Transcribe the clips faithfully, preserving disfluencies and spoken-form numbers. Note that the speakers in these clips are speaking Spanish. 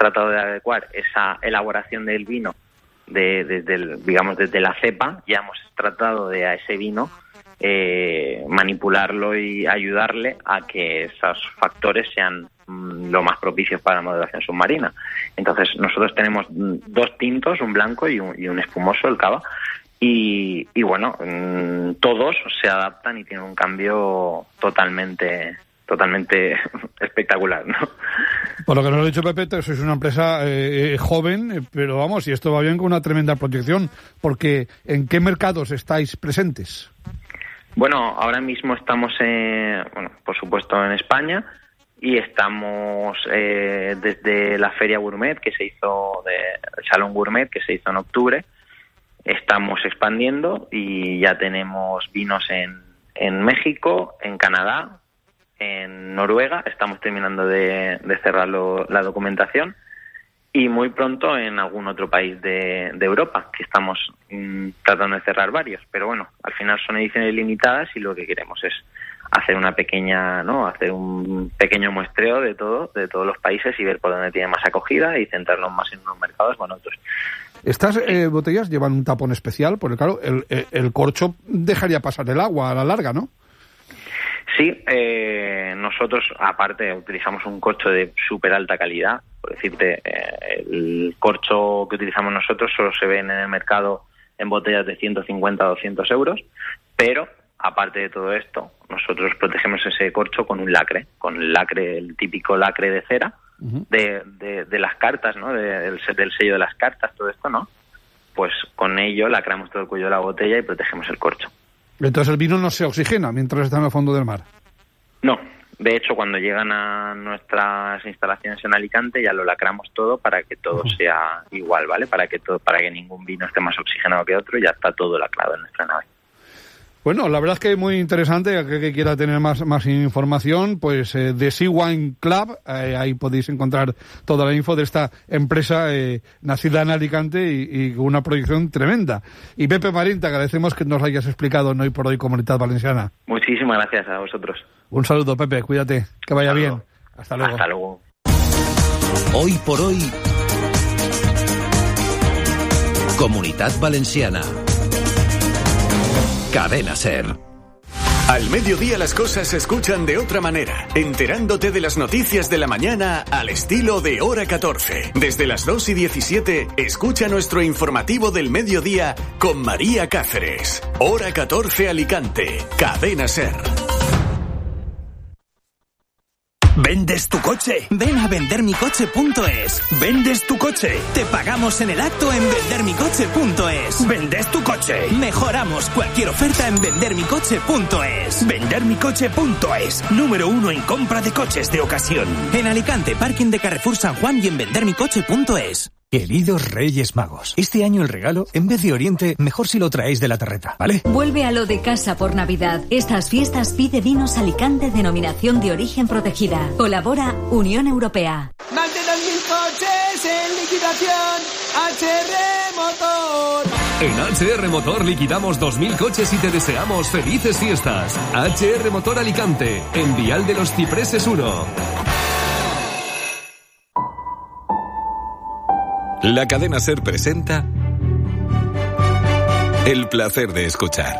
tratado de adecuar esa elaboración del vino de, desde el, digamos desde la cepa, ya hemos tratado de a ese vino eh, manipularlo y ayudarle a que esos factores sean mm, lo más propicios para la maduración submarina. Entonces nosotros tenemos dos tintos, un blanco y un, y un espumoso, el cava, y, y bueno, mmm, todos se adaptan y tienen un cambio totalmente totalmente espectacular, ¿no? Por lo que nos ha dicho Pepe, sois una empresa eh, joven, pero vamos, y esto va bien con una tremenda proyección, porque ¿en qué mercados estáis presentes? Bueno, ahora mismo estamos, en, bueno, por supuesto en España, y estamos eh, desde la Feria Gourmet, que se hizo, de, el Salón Gourmet, que se hizo en octubre, estamos expandiendo y ya tenemos vinos en, en México, en Canadá, en Noruega, estamos terminando de, de cerrar lo, la documentación, y muy pronto en algún otro país de, de Europa, que estamos mmm, tratando de cerrar varios. Pero bueno, al final son ediciones limitadas y lo que queremos es hacer una pequeña, ¿no? hacer un pequeño muestreo de todo, de todos los países y ver por dónde tiene más acogida y centrarnos más en unos mercados o en otros. Estas eh, botellas llevan un tapón especial, porque claro, el, el, el corcho dejaría pasar el agua a la larga, ¿no? Sí, eh, nosotros aparte utilizamos un corcho de súper alta calidad. Por decirte, eh, el corcho que utilizamos nosotros solo se ve en el mercado en botellas de ciento cincuenta a doscientos euros, pero aparte de todo esto, nosotros protegemos ese corcho con un lacre, con el lacre, el típico lacre de cera, uh-huh. de, de, de las cartas, ¿no? De, del, del sello de las cartas, todo esto, ¿no? Pues con ello lacramos todo el cuello de la botella y protegemos el corcho. Entonces el vino no se oxigena mientras está en el fondo del mar. No, de hecho cuando llegan a nuestras instalaciones en Alicante ya lo lacramos todo para que todo uh-huh. sea igual, ¿vale? Para que todo, para que ningún vino esté más oxigenado que otro, ya está todo lacrado en nuestra nave. Bueno, la verdad es que es muy interesante. Aquel que quiera tener más, más información, pues eh, de Sea Wine Club, eh, ahí podéis encontrar toda la info de esta empresa eh, nacida en Alicante y, y con una proyección tremenda. Y Pepe Marín, te agradecemos que nos hayas explicado en Hoy por Hoy Comunidad Valenciana. Muchísimas gracias a vosotros. Un saludo, Pepe, cuídate, que vaya bien. Hasta luego. Hasta luego. Hoy por Hoy, Comunidad Valenciana. Cadena SER. Al mediodía las cosas se escuchan de otra manera, enterándote de las noticias de la mañana al estilo de Hora catorce. Desde las dos y diecisiete, escucha nuestro informativo del mediodía con María Cáceres. Hora catorce Alicante, Cadena SER. ¿Vendes tu coche? Ven a vender mi coche punto es. ¿Vendes tu coche? Te pagamos en el acto en vender mi coche punto es. ¿Vendes tu coche? Mejoramos cualquier oferta en vender mi coche punto es. vender mi coche punto es. Número uno en compra de coches de ocasión. En Alicante, parking de Carrefour San Juan y en vender mi coche punto es. Queridos Reyes Magos, este año el regalo, en vez de Oriente, mejor si lo traéis de la terreta, ¿vale? Vuelve a lo de casa por Navidad. Estas fiestas pide Vinos Alicante, denominación de origen protegida. Colabora Unión Europea. Más de dos mil coches en liquidación. H R Motor. En H R Motor liquidamos dos mil coches y te deseamos felices fiestas. H R Motor Alicante, en Vial de los Cipreses uno. La cadena SER presenta El placer de escuchar.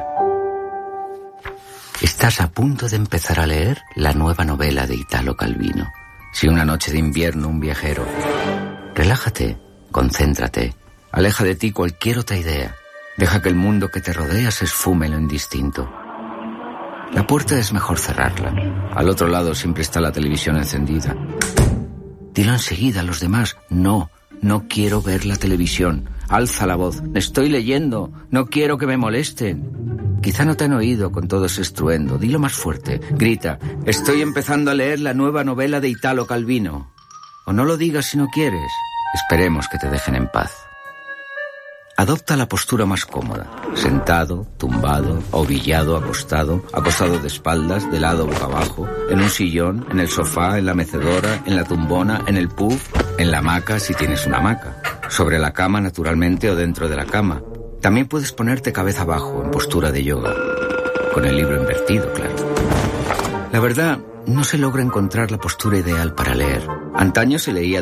Estás a punto de empezar a leer la nueva novela de Italo Calvino. Si una noche de invierno un viajero. Relájate, concéntrate, aleja de ti cualquier otra idea. Deja que el mundo que te rodea se esfume en lo indistinto. La puerta es mejor cerrarla. Al otro lado siempre está la televisión encendida. Dilo enseguida a los demás, no. No quiero ver la televisión. Alza la voz. Estoy leyendo. No quiero que me molesten. Quizá no te han oído con todo ese estruendo. Dilo más fuerte. Grita. Estoy empezando a leer la nueva novela de Italo Calvino. O no lo digas si no quieres. Esperemos que te dejen en paz. Adopta la postura más cómoda. Sentado, tumbado, ovillado, acostado, acostado de espaldas, de lado boca abajo, en un sillón, en el sofá, en la mecedora, en la tumbona, en el puff, en la hamaca si tienes una hamaca, sobre la cama naturalmente o dentro de la cama. También puedes ponerte cabeza abajo, en postura de yoga, con el libro invertido, claro. La verdad, no se logra encontrar la postura ideal para leer. Antaño se leía